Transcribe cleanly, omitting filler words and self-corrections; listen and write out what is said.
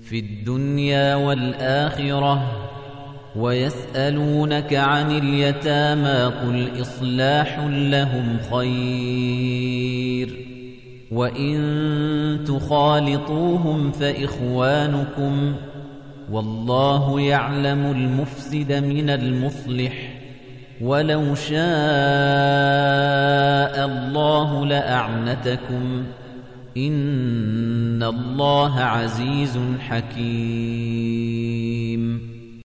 في الدنيا والآخرة ويسألونك عن اليتامى قل إصلاح لهم خير وإن تخالطوهم فإخوانكم والله يعلم المفسد من المصلح ولو شاء الله لأعنتكم إن الله عزيز حكيم